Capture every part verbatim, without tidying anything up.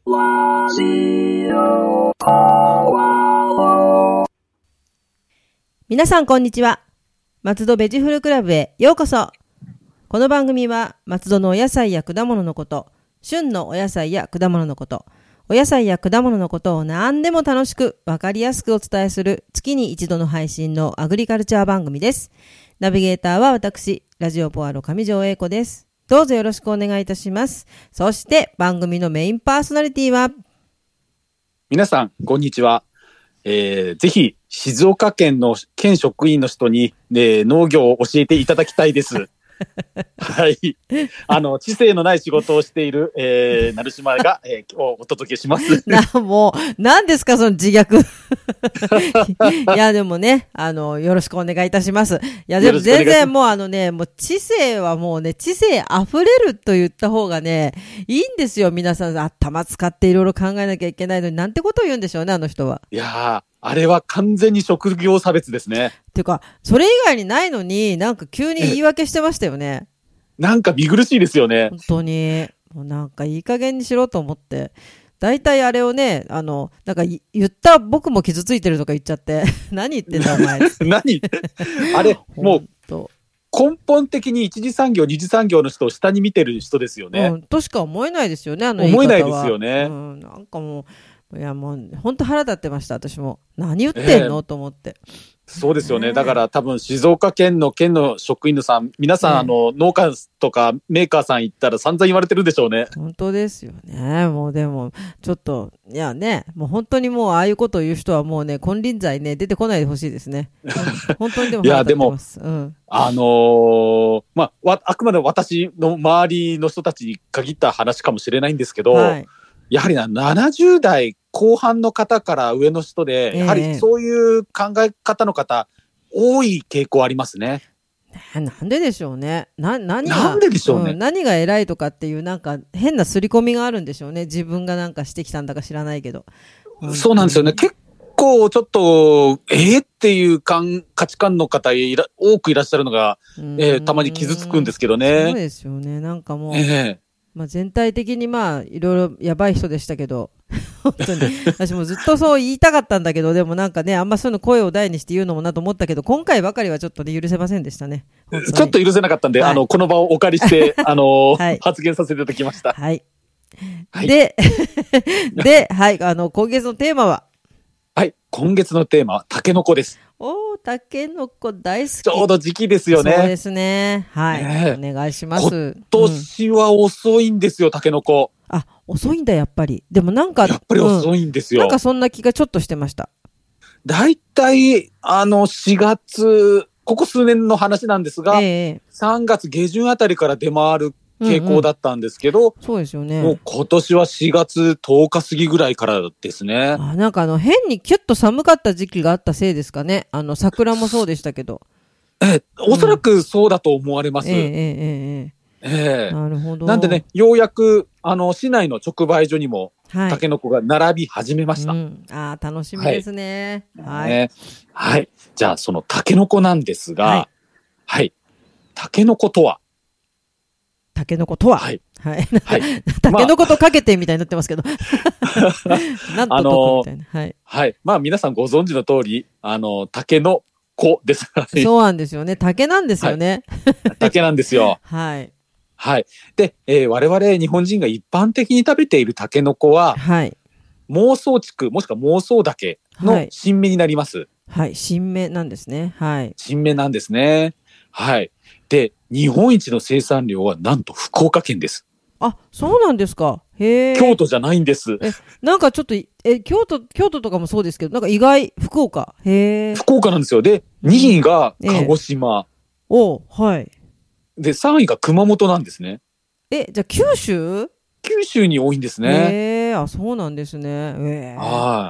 ラジオポアロ。 皆さんこんにちは。松戸ベジフルクラブへようこそ。この番組は松戸のお野菜や果物のこと、旬のお野菜や果物のこと、お野菜や果物のことを何でも楽しくわかりやすくお伝えする月に一度の配信のアグリカルチャー番組です。ナビゲーターは私、ラジオポアロ上条英子です。どうぞよろしくお願いいたします。そして番組のメインパーソナリティは皆さんこんにちは。えー、ぜひ静岡県の県職員の人に、ね、農業を教えていただきたいです。はい。あの、知性のない仕事をしている、えー、成島が、えー、今日お届けします。 な、もう、何ですか、その自虐。いや、でもね、あの、よろしくお願いいたします。いや、でも全然もうあのね、もう知性はもうね、知性溢れると言った方がね、いいんですよ、皆さん。頭使っていろいろ考えなきゃいけないのに、なんてことを言うんでしょうね、あの人は。 いやー、あれは完全に職業差別ですね。 ていうか、それ以外にないのに、なんか急に言い訳してましたよね。 なんか見苦しいですよね。 本当に。もうなんかいい加減にしろと思って。大体あれをね、あの、なんか言った僕も傷ついてるとか言っちゃって。何言ってんだお前。 何あれ、もう根本的に一次産業、二次産業の人を下に見てる人ですよね。 うん、としか思えないですよね、あの言い方は。 思えないですよね。 うん、なんかもう、いやもう、本当腹立ってました、私も。何言ってんの、えー、と思って。 そうですよね。だから多分静岡県の県の職員のさん、皆さん、ね、あの農家とかメーカーさん行ったら散々言われてるんでしょうね。 本当ですよね。もうでもちょっといやね、もう本当にもうああいうことを言う人はもうね、金輪際ね出てこないでほしいですね。本当にでも腹立ってます。いやでも、うん、 あのー、まああくまで私の周りの人たちに限った話かもしれないんですけど、はい、やはりなななじゅう代後半の方から上の人で、えー、やはりそういう考え方の方、多い傾向ありますね。 なんででしょうね。な、何が、 なんででしょうね、 うん。何が偉いとかっていうなんか変な刷り込みがあるんでしょうね。自分がなんかしてきたんだか知らないけど。 そうなんですよね。結構ちょっと、えー、っていう価値観の方いら多くいらっしゃるのが、えー、たまに傷つくんですけどね。 そうですよね。なんかもう。 えーまあ、全体的にまあいろいろやばい人でしたけど本当に私もずっとそう言いたかったんだけど、でもなんかね、あんまそういうの声を大にして言うのもなと思ったけど、今回ばかりはちょっとね許せませんでしたね。 ちょっと許せなかったんで、はい、あのこの場をお借りしてあの、はい、発言させていただきました。 はい、はい、でで、はい、あの今月のテーマははい今月のテーマはタケノコです。 おー、タケノコ大好き。 ちょうど時期ですよね。 そうですね。はい。ね、お願いします。 今年は遅いんですよ、タケノコ。 あ、遅いんだ、やっぱり。でもなんか。 やっぱり遅いんですよ。 うん、なんかそんな気がちょっとしてました。 だいたい、あの、しがつ、ここ数年の話なんですが、えー、さんがつ下旬あたりから出回る傾向だったんですけど、うんうん、 そうですよね。 もう今年はしがつとおか過ぎぐらいからですね。 あ、なんかあの変にキュッと寒かった時期があったせいですかね。あの桜もそうでしたけど。 え、おそらくそうだと思われます。 うん、ええええええ。 なるほど。 なんでね、ようやくあの市内の直売所にもタケノコが並び始めました。 はい、うん、あ、楽しみですね。はい。 はい。はい、じゃあそのタケノコなんですが、はい。はい、タケノコとは。 タケノコとは、はい、はい、はい、タケノコとかけてみたいになってますけど、なんとどこみたいな、はい、 はい、まあ皆さんご存知の通り、あのタケノコです。 そうなんですよね、竹なんですよね。 はい、竹なんですよ。 はい、 はい、で、えー、我々日本人が一般的に食べているタケノコは、はい、孟宗竹もしくは孟宗竹の新芽になります。はい、 はい、新芽なんですね。はい、 新芽なんですね。はい。で、日本一の生産量はなんと福岡県です。 あ、そうなんですか。へえ。 京都じゃないんです。 え、なんかちょっと、え、京都、京都とかもそうですけど、なんか意外、福岡。へえ。 福岡なんですよ。で、にいが鹿児島。ええ、 お、はい。 で、さんいが熊本なんですね。 え、じゃあ九州？ 九州に多いんですね。 へえ、あ、そうなんですね。へえ。 はい。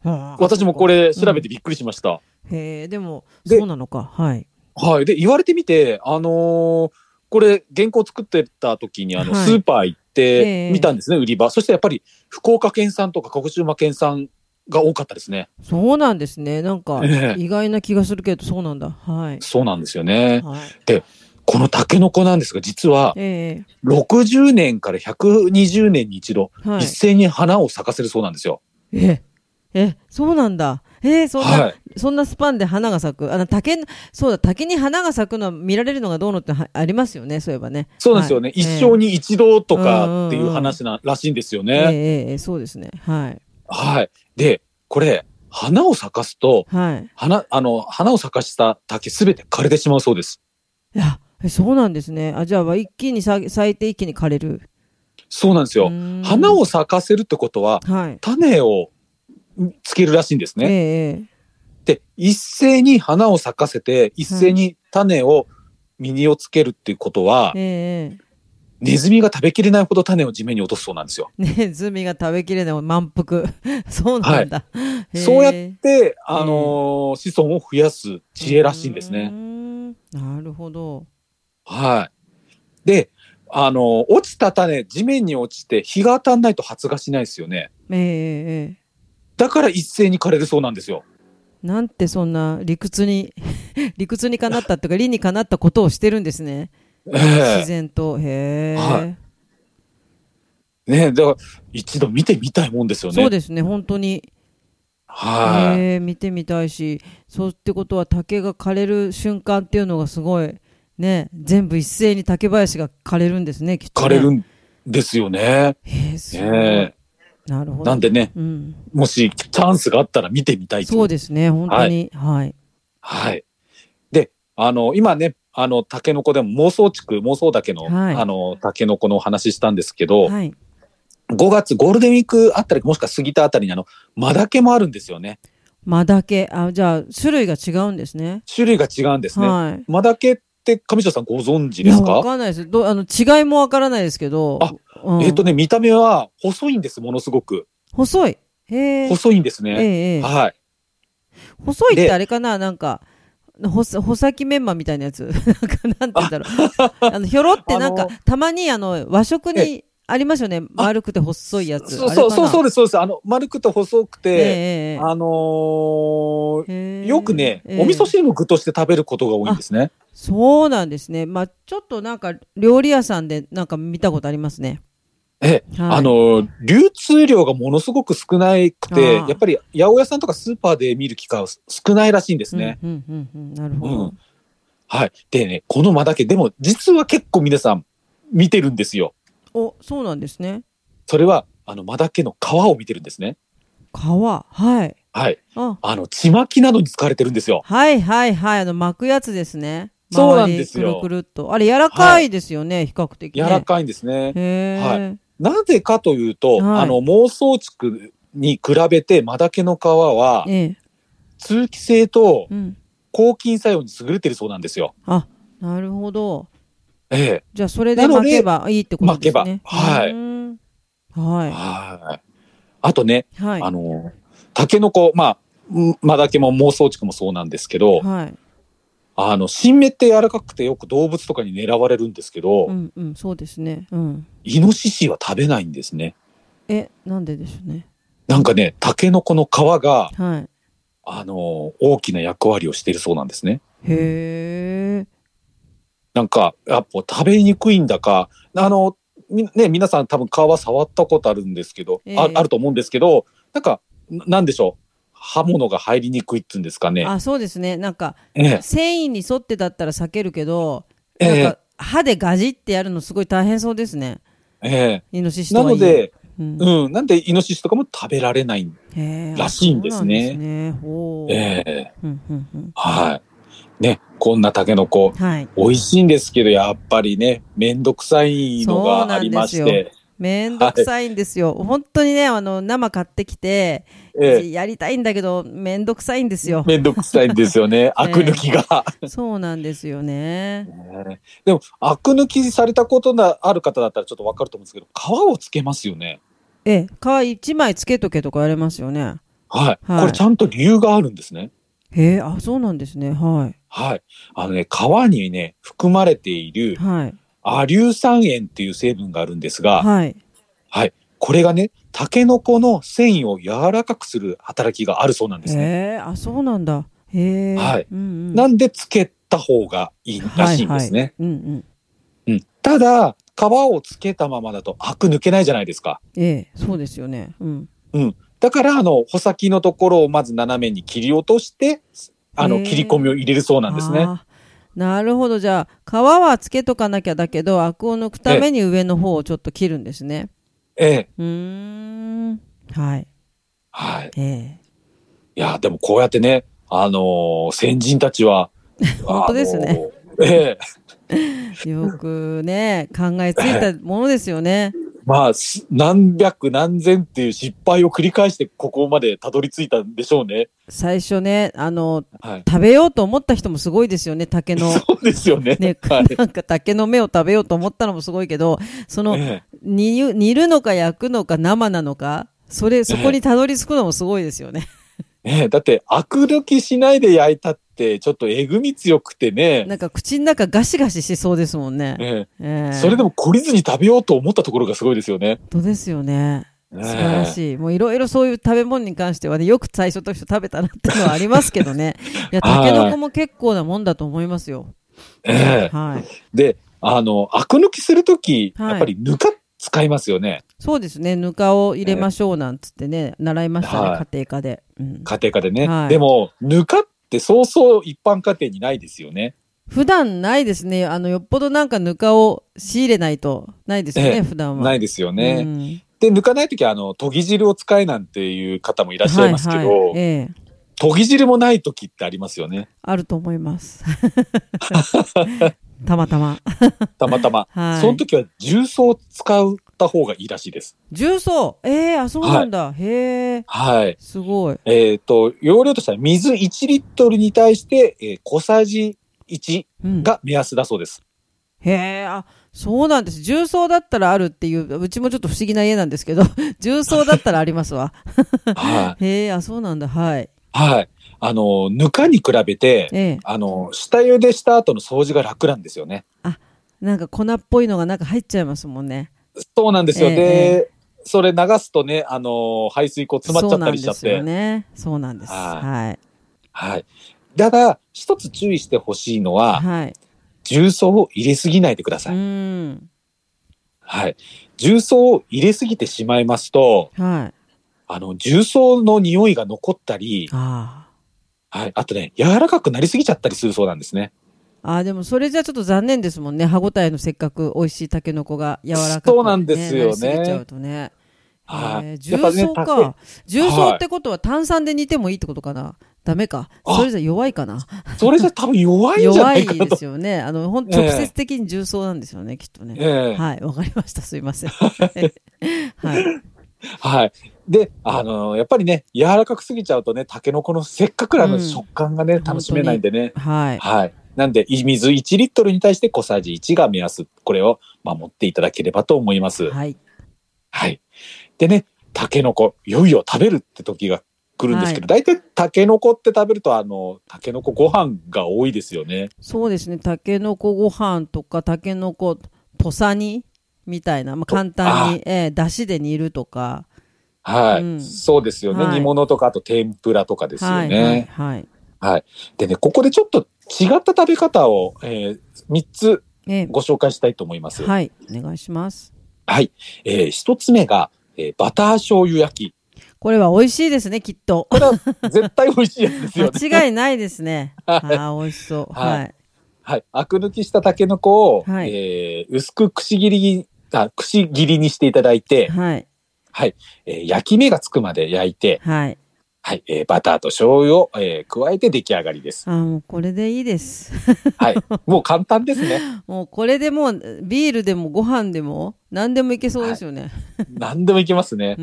私もこれ調べてびっくりしました。 うん、へえ、でも、そうなのか。はい。 はい。で、言われてみて、あのー、これ、原稿作ってた時に、あの、はい、スーパー行って見たんですね、えー、売り場。そしてやっぱり、福岡県産とか鹿児島県産が多かったですね。 そうなんですね。なんか、意外な気がするけど、そうなんだ。はい。 そうなんですよね。はい、で、 このタケノコなんですが、実はえろくじゅうねんからひゃくにじゅうねんに一度、 えはい。 一斉に花を咲かせるそうなんですよ。 え、え、そうなんだ。えー、そんな、 はい。 そんなスパンで花が咲く。あの、竹、そうだ、竹に花が咲くのは見られるのがどうのってはありますよね、そういえばね。 そうなんですよね。 はい、 一生に一度とかっていううんうんうん話な、らしいんですよええね。 ええそうですね。はい。 はい。で、これ、花を咲かすと、 はい。 花、あの、花を咲かした竹すべて枯れてしまうそうです。 いや、えそうなんですね。あ、じゃあ、一気にさ咲いて一気に枯れる。 そうなんですよ。 うーん花を咲かせるってことは、 はい。 種をつけるらしいんですええね。 ええで、一斉に花を咲かせて、一斉に種を、実をつけるっていうことは、 えええネズミが食べきれないほど種を地面に落とすそうなんですよ。 えネズミが食べきれない満腹。そうなんだ。へえそうやって、あのー子孫を増やす知恵らしいんですうーね。 んなるほど。 はい。で、あのー落ちた種、地面に落ちて日が当たんないと発芽しないですよね。 ええええだから一斉に枯れるそうなんですよ。 なんてそんな理屈に理屈にかなったというか理にかなったことをしてるんですね。 ええ自然と。へえ、 はね、だから一度見てみたいもんですよね。 そうですね、本当に。 はえー、見てみたいし、そうってことは竹が枯れる瞬間っていうのがすごい、ね、全部一斉に竹林が枯れるんですね、きっい。 とね。 枯れるんですよね。 えー、すごい。 ねなるほど。 なんでね、 うん。 もしチャンスがあったら見てみたいと。 そうですね、本当に。はい。 はい。で、あの、今ね、あの、タケノコでも妄想地区、妄想岳の、 はいあの、タケノコのお話ししたんですけど、 はい。 ごがつゴールデンウィークあたり、もしくは過ぎたあたりにあの、マダケもあるんですよね。 マダケ。あ、じゃあ、種類が違うんですね。 種類が違うんですね。 はい。 マダケって上条さんご存知いや、 ですか？ わかんないです。どあの違いもわからないですけど。 あうん、 えっ、とね、見た目は細いんです、ものすごく。 細い。へえ。 細いんですええね。 ええはい。 細いってであれかな、なんか、ほさ、穂先メンマみたいなやつ。なんか、なんて言うんだろう。あの、ひょろってなんか、 あのたまにあの、和食えにありますよね。丸くて細いやつ。 そうそうそうそううです、そうです。あの、丸くて細くて、 ええええあのーへえよくね、 ええお味噌汁の具として食べることが多いんですね。 そうなんですね。まあ、ちょっとなんか、料理屋さんでなんか見たことありますね。 ええ、 はいあのー流通量がものすごく少なくて、 ああやっぱり八百屋さんとかスーパーで見る機会は少ないらしいんですね。 うん、うん、うん、うん。なるほど。 うんはい。でね、このマダケ、でも実は結構皆さん見てるんですよ。 お、そうなんですね。 それは、あの、マダケの皮を見てるんですね。 皮。はい。 はい。 あ、 あの、ちまきなどに使われてるんですよ。 はい、はい、はい。あの、巻くやつですね。 そうなんですよ周りくるくるっと。あれ、柔らかいですよね、比較的ね。 柔らかいんですね。 へえ。 はいなぜかというと、 はいあの、妄想地区に比べてマダケの皮は、 ええ。 通気性とうん。 抗菌作用に優れてるそうなんですよ。 あ、なるほど。 ええ。 じゃあ、それでなので巻けばいいってことですね。 巻けばはいうーんははい。あとね、 い。はい。 あの、タケノコ、まあ、んマダケも妄想地区もそうなんですけど、 はい。 あの、新芽って柔らかくてよく動物とかに狙われるんですけど、 うんうん、そうですね。うん。 イノシシは食べないんですね。 え、なんででしょうね。 なんかね、タケノコの皮が、 はあの、大きな役割をしているそうなんですね。 い。へえ。 なんか、やっぱ食べにくいんだか、あの、みね、皆さん多分皮触ったことあるんですけど、 ええあ、あると思うんですけど、なんか、ななんでしょう。刃物が入りにくいっていうんですかね。 あ、そうですね。なんか、 ええ、 繊維に沿ってだったら避けるけど、 ええなんか、歯でガジってやるのすごい大変そうですね。 えイノシシえ。 とはいえ。 なので、 うんうん、なんでイノシシとかも食べられない。 へーらしいんですねあそうなんですね。ほう。 ええ、 うんうんうんはい。ね、こんなタケノコ、 はい。 美味しいんですけど、やっぱりね、めんどくさいのそうがありなんですよまして、 めんどくさいんですよ。本当にね、あの、生買ってきて、 ええ、 やりたいんだけど、めんどくさいんですよ。 めんどくさいんですよね、アク抜きが。 そうなんですよね。 ねでも、アク抜きされたことがある方だったらちょっとわかると思うんですけど、皮をつけますよね。 ええ、皮一枚つけとけとか言われますよね。 はい。 はいこれちゃんと理由があるんですね。 へえ、あ、そうなんですね。ははい。あのね、皮にね、含まれていい。 るはい。 アリュー酸塩っていう成分があるんですが、 はい。 はい。これがね、タケノコの繊維を柔らかくする働きがあるそうなんですね。 へえ、あ、そうなんだ。へえ。 はいうんうん。 なんでつけった方がいいらしいんですね。 はいはい、うんうんうん、ただ、皮をつけたままだとアク抜けないじゃないですか。 ええ、そうですよね。うん。 うん。だから、あの、穂先のところをまず斜めに切り落として、あの、切り込みを入れるそうなんですね。 なるほど。じゃあ、皮はつけとかなきゃだけど、アクを抜くために上の方をちょっと切るんですね。 ええ。 うーん。はい。 はい。 ええ。 いや、でもこうやってね、あのー、先人たちは、 本当ですね。 あのー、ええ。よくね、考えついたものですよね。 まあ、何百何千っていう失敗を繰り返してここまでたどり着いたんでしょうね。 最初ね、あの、 はい、 食べようと思った人もすごいですよね、竹の。 そうですよね。 ね、 はい、 なんか竹の芽を食べようと思ったのもすごいけど、その、ええ、煮、煮るのか焼くのか生なのか、それ、そこにたどり着くのもすごいですよね。 ええ、だって、アク抜きしないで焼いたって、ちょっとえぐみ強くてね。 なんか口の中ガシガシしそうですもんね。 ええええ、 それでも懲りずに食べようと思ったところがすごいですよね。 本当ですよね。素晴らしい。もういろいろそういう食べ物に関してはね、よく最初として食べたなっていうのはありますけどね。いや、タケノコも結構なもんだと思いますよ。 ええはい。で、あの、アク抜きするとき、やっぱりぬか使いますよね。 そうですね。ぬかを入れましょうなんつってね、習いましたね、はい、家庭科で、うん。 家庭科でね。はい、でも、ぬかってそうそう一般家庭にないですよね。 普段ないですね。あの、よっぽどなんかぬかを仕入れないとないですよね、ええ、普段は。 ないですよね。うん、で、抜かないときは、あの、研ぎ汁を使えなんていう方もいらっしゃいますけど、はいはいええ、研ぎ汁もないときってありますよね。 あると思います。たまたま。 たまたま。はい、その時は重曹を使った方がいいらしいです。 重曹ええー、あ、そうなんだ。はい、へえ。はい。すごい。 えっと、容量としては水いちリットルに対して、えー、小さじいちが目安だそうです。 うん、へえ、あ、そうなんです。重曹だったらあるっていう、うちもちょっと不思議な家なんですけど、重曹だったらありますわ。はい。へえ、あ、そうなんだ。はい。 はい。あの、ぬかに比べて、ええ、あの、下茹でした後の掃除が楽なんですよね。 あ、なんか粉っぽいのがなんか入っちゃいますもんね。 そうなんですよ。ええ、で、それ流すとね、あの、排水口詰まっちゃったりしちゃって。 そうなんですよね。そうなんです。はい。 はい。ただ、一つ注意してほしいのは、はい、重曹を入れすぎないでください。うんはい。重曹を入れすぎてしまいますと、はい、あの、重曹の匂いが残ったり、あはい。あとね、柔らかくなりすぎちゃったりするそうなんですね。 ああ、でもそれじゃちょっと残念ですもんね。歯ごたえのせっかく美味しいタケノコが柔らかく、ね、 そうなんですよね。なりすぎちゃうとね。 はい。 重曹か、ね。重曹ってことは炭酸で煮てもいいってことかな。ダメか。それじゃ弱いかな。 それじゃ多分弱いんじゃないかなと。 弱いですよね。あの、ほん直接的に重曹なんですよね、きっとね。えー、はい。わかりました。すいません。はい。 はい。で、あのー、やっぱりね、柔らかくすぎちゃうとね、タケノコのせっかくの食感がね、うん、楽しめないんでね。はい。はい。なんで、水いちリットルに対して小さじいちが目安。これを守っていただければと思います。はい。はい。でね、タケノコ、いよいよ食べるって時が来るんですけど、大体、はい、タケノコって食べると、あの、タケノコご飯が多いですよね。 そうですね。タケノコご飯とか、タケノコ、土佐煮みたいな、まあ、簡単に、えー、だしで煮るとか。 はい、うん。そうですよね、はい。煮物とか、あと天ぷらとかですよね。はい、はい、はい。はい。でね、ここでちょっと違った食べ方を、えー、みっつご紹介したいと思います。 えー、はい。お願いします。 はい。えー、ひとつめが、えー、バター醤油焼き。 これは美味しいですね、きっと。 これは絶対美味しいやつですよね。 間違いないですね。はい、ああ、美味しそう。はい。はい。 はい、アク抜きしたタケノコを、はい、えー、薄くくし切り、あ、くし切りにしていただいて、はい。はい。えー、焼き目がつくまで焼いて、はい。はい。えー、バターと醤油を、えー、加えて出来上がりです。 あ、もうこれでいいです。 はい。もう簡単ですね。 もうこれでもう、ビールでもご飯でも、何でもいけそうですよね。 はい、何でもいけますね。 うん。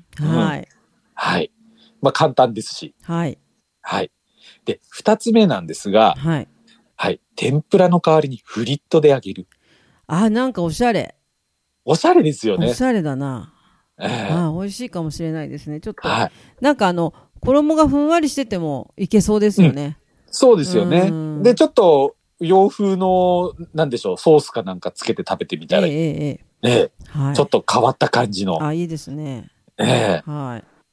はい、うん。 はい。まあ簡単ですし。はい。はい。で、二つ目なんですが、はい。はい。天ぷらの代わりにフリットで揚げる。 あ、なんかおしゃれ。 おしゃれですよね。 おしゃれだな。えー、あ、美味しいかもしれないですね。ちょっと、はい、なんかあの、衣がふんわりしててもいけそうですよね。 うん、そうですよね。で、ちょっと洋風の、なんでしょう、ソースかなんかつけて食べてみたら、えーえーえー、はい、ちょっと変わった感じの。 あ、いいですね。 えー、 はい。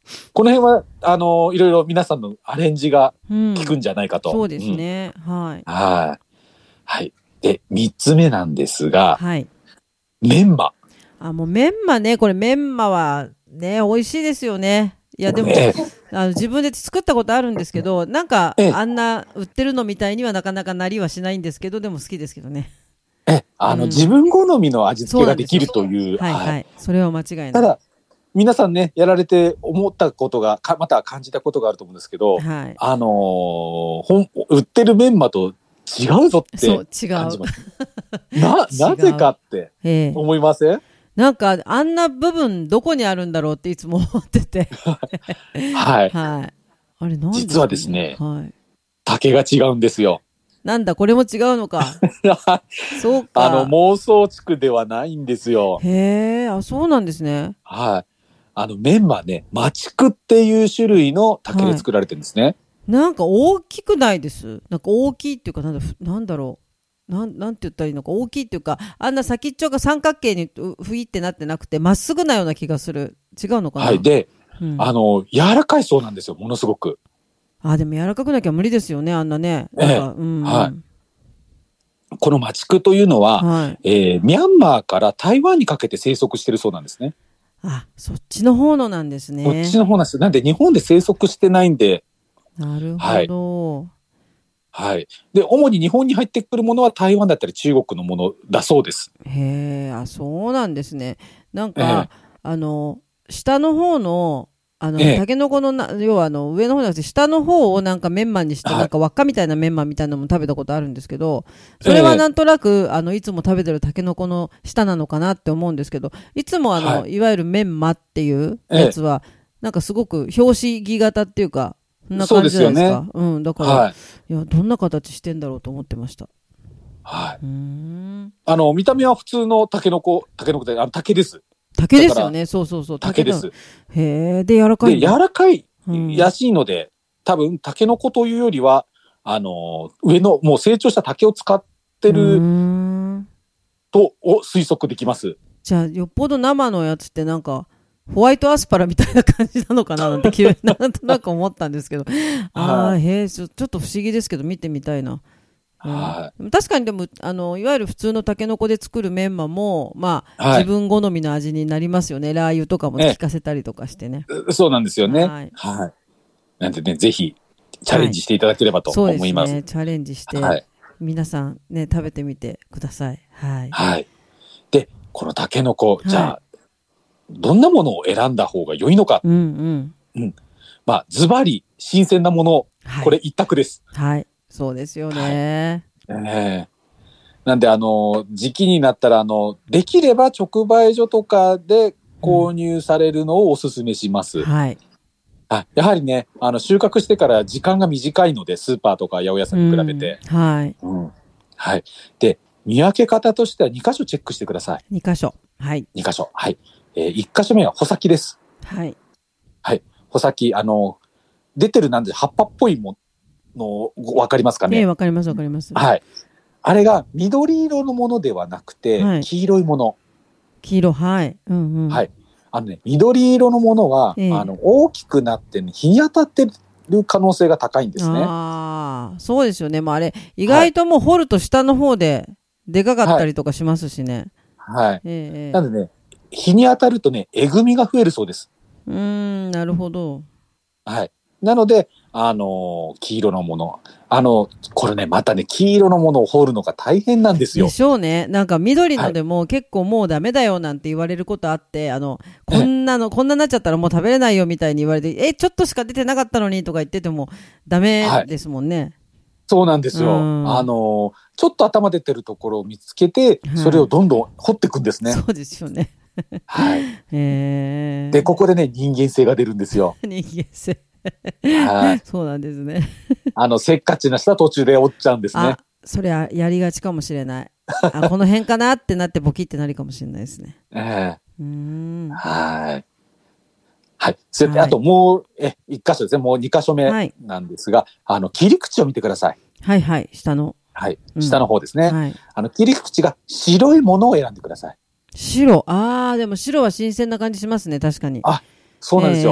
この辺は、あの、いろいろ皆さんのアレンジがうん。 効くんじゃないかと。 そうですね。はい。 うん。はい。はい。で、三つ目なんですが、 はい。 メンマ。 あ、もうメンマね、これメンマはね、美味しいですよね。いや、でも、 えあの自分で作ったことあるんですけど、なんか、 え、えあんな売ってるのみたいにはなかなかなりはしないんですけど、でも好きですけどね。 え、え、あの、 うん。 自分好みの味付そうけができなんですよ。 るという、はい。 はいはい。それは間違いない。 ただ、皆さんね、やられて思ったことが、かまた感じたことがあると思うんですけど、 はい。 あのー本、売ってるメンマと違うぞっそう、 て違う。 感じます。な、なぜ違う。 かってええ。 思いません？ なんか、あんな部分どこにあるんだろうっていつも思ってて。 はい。 はい。あれ、なんで実はすかね。 ですね、 はい。 竹が違うんですよ。 なんだ、これも違うのか。そうあの、 か。 妄想地区ではないんですよ。 へえ、あ、そうなんですね。 はい。あの、メンマね、マチクっていう種類の竹ではい。 作られてるんですね。 なんか大きくないです。なんか大きいっていうか、なんだ、ふなんだろう。なん、なんて言ったらいいのか、大きいっていうか、あんな先っちょが三角形にうふいってなってなくて、まっすぐなような気がする。違うのかはい。 な。 で、 うん。 あの、柔らかいそうなんですよ、ものすごく。 あ、でも柔らかくなきゃ無理ですよね、あんなね。 ええ。 なんか、うんうはん。 い。このマチクというのは、 はい。 えーミャンマーから台湾にかけて生息してるそうなんですね。 あ、そっちの方のなんですこっちね。 の方なんです。なんで日本で生息してないんで、 なるほはい。 ど。 はい。で、主に日本に入ってくるものは台湾だったり中国のものだそうです。 へえ、あ、そうなんですね。なんか、 ええ、 あの、下の方の、あの、 ええ、 タケノコのな、要はあの、上の方じゃなくて、下の方をなんかメンマにして、なはい。 んか輪っかみたいなメンマみたいなのも食べたことあるんですけど、それはなええ、 んとなく、あの、いつも食べてるタケノコの下なのかなって思うんですけど、いつもあの、 はい。 いわゆるメンマっていうええ、 やつは、なんかすごく拍子木型っていうか、そんなそうで感じじゃないですすよね。 か。うん、だから、 はい。 いや、どんな形してんだろうと思ってました。 はい。 うーん。 あの、見た目は普通のタケノコ、タケノコで、あの、竹です。 竹だから、 ですよね。そうそうそう。竹だ。 竹です。 へえ、で、柔らかいで、 んだ。 柔らかいうん。 らしいので、多分、タケノコというよりは、あの、上の、もう成長した竹を使ってうーるん。 と、を推測できます。 じゃあ、よっぽど生のやつってなんか、ホワイトアスパラみたいな感じなのかななんて急になんとなく思ったんですけど。ああ、 はい。 へえ、ちょ、ちょっと不思議ですけど、見てみたいな。うん、 は確かにでも、あの、いわゆる普通のタケノコで作るメンマも、まあ、 い。は自い。 分好みの味になりますよね。ラー油とかも効えかせたりとかしてね。 え、そうなんですよね。 はい。 はい。なんでね、ぜひ、チャレはい。 ンジしていただければとそうで思います。 すね。チャレンジして、 はい。 皆さんね、食べてみてください。はい。 はい。で、このタケノコ、じはい。 ゃあ、どんなものを選んだ方が良いのか。 うんうん。 うん。まあ、ズバリ、新鮮なもの、 はい。 これ一択です。 はい。そうですよはい。 ね。 ええ、なんで、あの、時期になったら、あの、できれば直売所とかでうん。 購入されるのをお勧めします。 はい。 はい。やはりね、あの、収穫してから時間が短いので、スーパーとか八百屋さうんに比べん。 て。 はい。 うん。はい。で、見分け方としてはに箇所チェックしてください。 に箇所。はい。 に箇所。はい。えー、いち箇所目は穂先です。 はい。 はい。穂先、あの、出てるなんで葉っぱっぽいもの、わかりますかええ、 ね？ わかります、わかります。 はい。あれが緑色のものではなくて、 はい。 黄色いもの。 黄色、はい。うんうん。 はい。あのね、緑色のものは、 ええ。 あの、大きくなってね、日に当たってる可能性が高いんですね。 ああ、そうですよね。もうあれ、意はい。 外ともう掘ると下の方ででかかっはい。 たりとかしますしね。 はい。 ええ、ええ。 なんでね、日に当たるとね、えぐみが増えるそうです。 うーん、なるほど。 はい。なので、あのー黄色のもの。あの、これね、またね、黄色のものを掘るのが大変なんですでよ。 しょうね。なんか緑はい。 のでも結構もうダメだよなんて言われることあって、あの、こえ、 んなの、こんなになっちゃったらもう食べれないよみたいに言われて、え、ちょっとしか出てなかったのにとか言っててもダメはい。 ですもんね。 そうなんでうすよ。あん。 のーちょっと頭出てるところを見つけて、それはい。 をどんどん掘っていくんですね。 そうですよね。 はい。で、 へえ。 ここでね、人間性が出るんですよ。 人間性。 はい。 そうなんですね。 あの、せっかちな人は途中で折っちゃうんですあ、 ね。 それはやりがちかもしれない。あ、この辺かなってなってボキってなるかもしれないですね。 ええ、 うーん。 はい。はい。それで、あとはい。 もう、え、一箇所ですね。もう二箇所目はい。 なんですが、あの、切り口を見てください。 はいはい。下の。 はい。 うん。 下の方ですね。 はい。 あの、切り口が白いものを選んでください。 白。ああ、でも白は新鮮な感じしますね。確かに。 あ、そうえなんですよ。 え、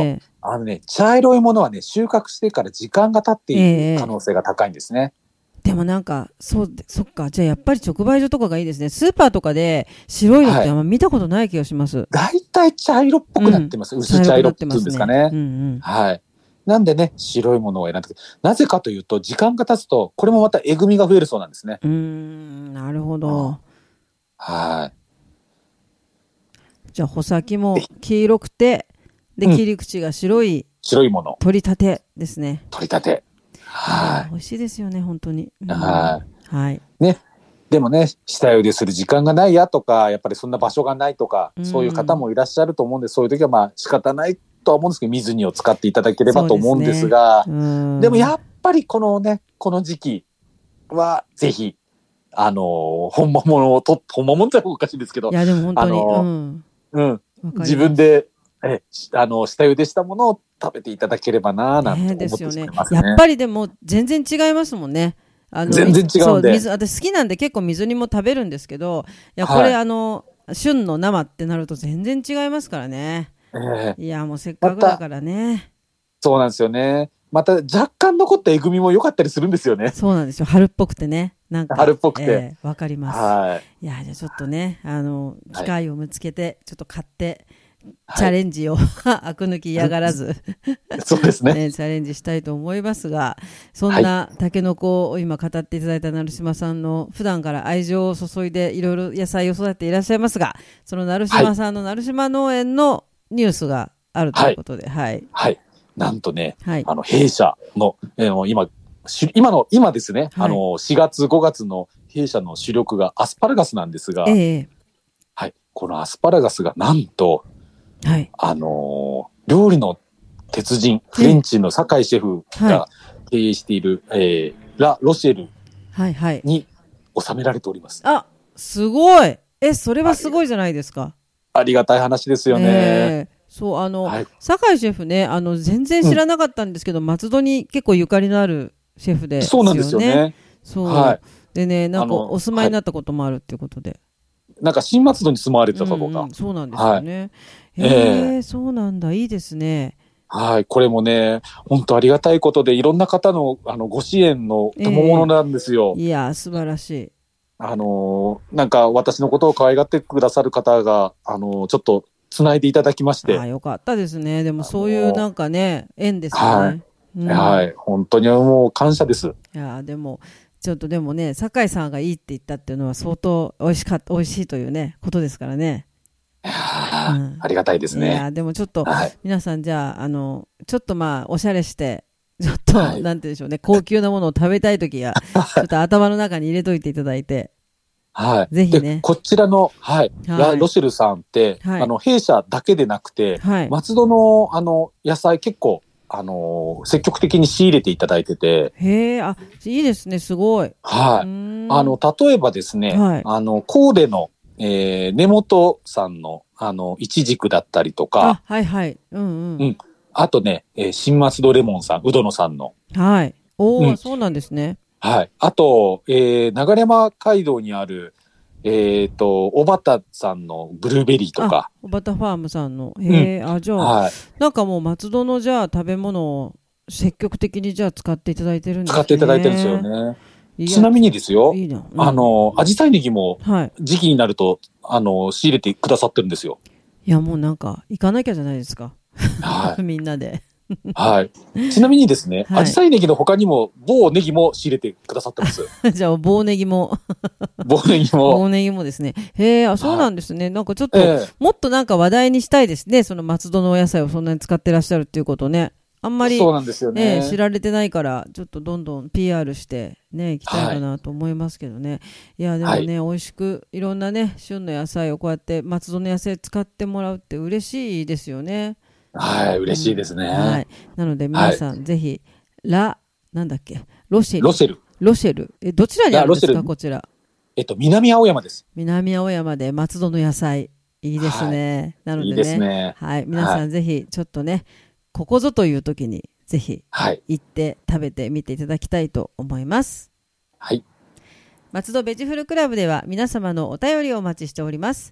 あのね、茶色いものはね、収穫してから時間が経っていええる可能性が高いんですね。 でもなんか、そうで、そっか。じゃあやっぱり直売所とかがいいですね。スーパーとかで白いのってあんま見たことない気がします。 だいたい茶色っぽくなってます。 うん薄茶色って言うんですかね。 うんうん。 はい。なんでね、白いものを選んで、なぜかというと、時間が経つと、これもまたえぐみが増えるそうなんですね。 うーん、なるほど。 はい。 じゃあ穂先も黄色くて、で、 うん切り口が白い白いもの、 取り立てですね。 取り立て。は美味しいですよね、本当に。うんい。ははい。 い。ね。でもね、下茹でする時間がないやとか、やっぱりそんな場所がないとか、 うんそういう方もいらっしゃると思うんで、そういう時はまあ仕方ないとは思うんですけど、水煮を使っていただければと思うんですが、 そうですねうんでもやっぱりこのね、この時期は、ぜひ、あのー本物をと、本物っておかしいですけどい、や、でも本当に、 あのうん。 うん、 わかります自分で、え、しあの、下茹でしたものを食べていただければなぁ、なんねて思ってしまですよね。 いますね。 やっぱりでも全然違いますもんね。あの全然違うんでそう水私好きなんで結構水煮も食べるんですけど、いやこれ、 はいあの旬の生ってなると全然違いますからね。 ええいやもうせっかくだからね。 そうなんですよね。また若干残ったえぐみも良かったりするんですよね。 そうなんですよ。春っぽくてね。なんか春っぽくてええわかります。 はいやじゃあちょっとねあのはい機会を見つけてちょっと買って、 はいチャレンジをアク抜き嫌がらず、 い。そうですね。 ね、チャレンジしたいと思いますが、そんなタケノコを今語っていただいた成島さんの普段から愛情を注いでいろいろ野菜を育てていらっしゃいますが、その成島さんの成島農園のニュースがあるということで、はい。 はい。なんとね、 はい。 あの、弊社の、えーもう今、し今の、今ですね、 はいあの、しがつ、ごがつの弊社の主力がアスパラガスなんですが、 ええはい。このアスパラガスがなんと、 はい。 あのー料理の鉄人、フレンチの酒井シェフが経営している、えーラ・ロシェルはい。はい。 に収められております。 あ、すごい。え、それはすごいじゃないですか。 ありがたい話ですよね。 ええそう、あの、 はい酒井シェフね、あの、全然知らなかったんですけど、松戸に結構ゆかりのあるシェフですよね。 そうなんですよね。 そう。 はいでね、なんかあのお住まいになったこともあるっていうことで。 なんか新松戸に住まわれてたとか、 うんうんそうなんですよね。 いへええそうなんだ。いいですね。 はい。これもね、本当ありがたいことで、いろんな方の、あの、ご支援の賜物なんですよ。 いや、素晴らしい。 あのーなんか私のことを可愛がってくださる方が、あのーちょっと繋いでいただきまして、 あよかったですね。でもそういうなんかね、縁ですよね。 はいうんはい。本当にもう感謝です。 いやでもちょっとでもね酒井さんがいいって言ったっていうのは相当美味しかった美味しいというねことですからね。 いやーうんありがたいですいやね。 でもちょっとはい。 皆さんじゃああのちょっとまあおしゃれしてちょっと、 はいなんて言うんでしょうね高級なものを食べたいときはちょっと頭の中に入れといていただいてはい。 ぜひねで、こちらの、はい。 はいラ・ロシェルさんって、 はいあの、弊社だけでなくて、 はい松戸の、あの、野菜結構、あのー積極的に仕入れていただいてて、 へえあいいですねすごい。 はい。 うーんあの、例えばですね、 はいあの、神戸の、えー根本さんの、あの、いちじくだったりとか、 あはいはいうんうん、 うんあとね、えー新松戸レモンさん、うどのさんの、 はいおお、 うんそうなんですね。 はい。あと、えー流山街道にある、えっ、と、小畑さんのブルーベリーとか、 おばたファームさんのへえ、あじゃあ、 はい。 なんかもう松戸のじゃあ食べ物を積極的にじゃあ使っていただいてるんですね。 使っていただいてるんですよね。 いや。 ちなみにですよ、 いいな。うんあの、アジサイネギもはい。 時期になると、あの、仕入れてくださってるんですよ。 いやもうなんか行かなきゃじゃないですか。 はみんなで。 い。はい。ちなみにですね、 はいアジサイネギの他にも、某ネギも仕入れてくださってます。 じゃあ棒ネギも某ネギも。 棒ネギもですね。へえ、あそうなんですね。なんかちょっと、 ええもっとなんか話題にしたいですね。その松戸のお野菜をそんなに使ってらっしゃるっていうことね。あんまりそうなんですよね。 ね、知られてないからちょっとどんどん ピーアール してねいきたいかなと思いますけどね、い、やでもね、 はい美味しくいろんなね旬の野菜をこうやって松戸の野菜使ってもらうって嬉しいですよね。 はい、嬉しいですね。 うんはい、なので皆さん、ぜひラなんだっけロシェルロシェル。 ロシェルえどちらにあるんですラロシェルかこちら。 えっと、南青山です。 南青山で松戸の野菜いいですね、なのでねいいですね。 はい、皆さん、ぜひちょっとねここぞという時にぜひはい。 行って食べてみていただきたいと思います。 はい。 松戸ベジフルクラブでは皆様のお便りをお待ちしております。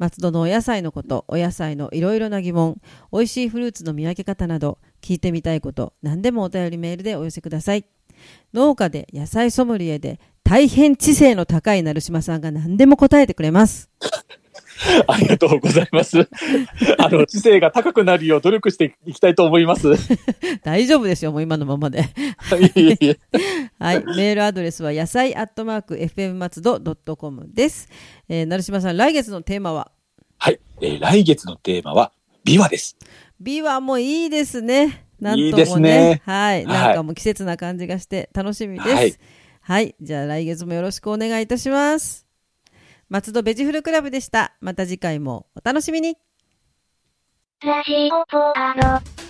松戸のお野菜のこと、お野菜のいろいろな疑問、美味しいフルーツの見分け方など、聞いてみたいこと、何でもお便りメールでお寄せください。農家で野菜ソムリエで大変知性の高い成島さんが何でも答えてくれます。 ありがとうございます。あの、知性が高くなるよう努力していきたいと思います。 大丈夫ですよ、もう今のままで。 いえいえ。 はい、メールアドレスは野菜アットマーク エフエム 松戸 ドットコム です。えー、成島さん、来月のテーマは？ はい、えー、来月のテーマはビワです。 ビワもいいですね。なんともね。 いいですね。 はい、なんかもう季節な感じがして楽しみです。はい、はい、じゃあ来月もよろしくお願いいたします。松戸ベジフルクラブでした。また次回もお楽しみに。 ラジオポアド。